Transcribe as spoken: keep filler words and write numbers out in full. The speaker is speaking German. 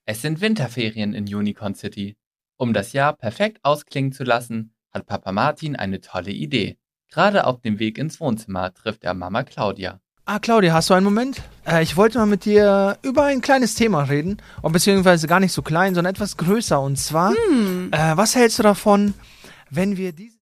Es sind Winterferien in Unicorn City. Um das Jahr perfekt ausklingen zu lassen, hat Papa Martin eine tolle Idee. Gerade auf dem Weg ins Wohnzimmer trifft er Mama Claudia. Ah, Claudia, hast du einen Moment? Äh, ich wollte mal mit dir über ein kleines Thema reden. Oder beziehungsweise gar nicht so klein, sondern etwas größer. Und zwar, Hm. äh, was hältst du davon, wenn wir diese...